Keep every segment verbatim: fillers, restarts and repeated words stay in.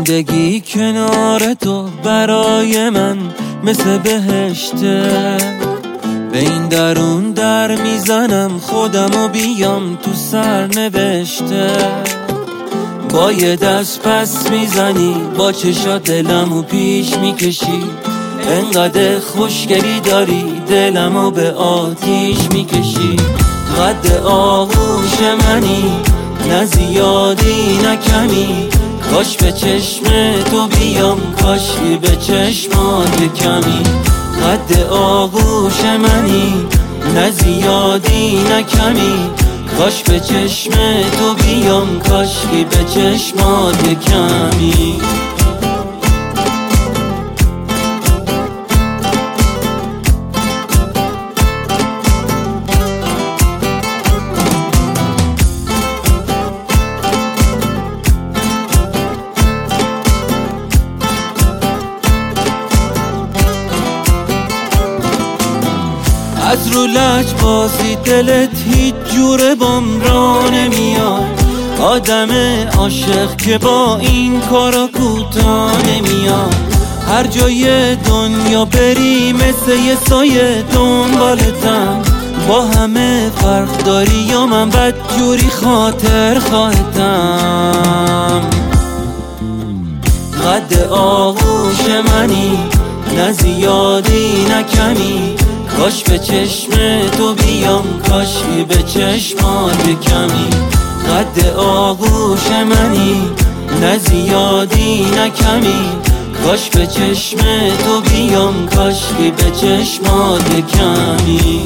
زندگی کنار تو برای من مثل بهشته. به این درون در میزنم خودمو بیام تو سرنوشته. با یه دست پس میزنی با چشات دلمو پیش میکشی. انقدر خوشگلی داری دلمو به آتیش میکشی. قد آغوش منی نه زیادی نه کمی. کاش به چشم تو بیام کاشکی به چشمات کمی. قد آغوش منی نه زیادی نه کمی. کاش به چشم تو بیام کاشکی به چشمات کمی. از رو لج بازی دلت هیچ جوره بام را نمیاد. آدم عاشق که با این کارا کوتاه نمیاد. هر جای دنیا بری مثل یه سایه دنبالتم. با همه فرق داری یا من بد جوری خاطر خواهتم. قد آغوش منی نه زیادی نه کمی. کاش به چشم تو بیام کاشکی به چشمات کمی. قد آغوش منی نه زیادی نه کمی. کاش به چشم تو بیام کاشکی به چشمات کمی.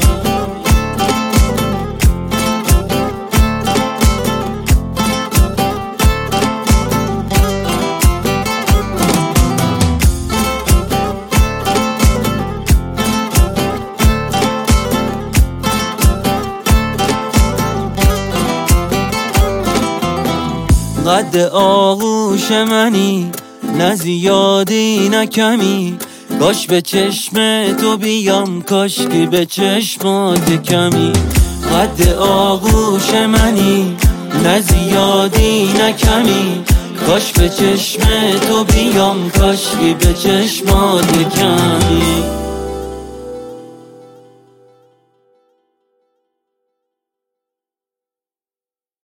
قد آغوش منی نه زیادی نه کمی. کاش به چشم تو بیام کاشکی به چشمات کمی. قد آغوش منی نه زیادی نه کمی. کاش به چشم تو بیام کاشکی به چشمات کمی.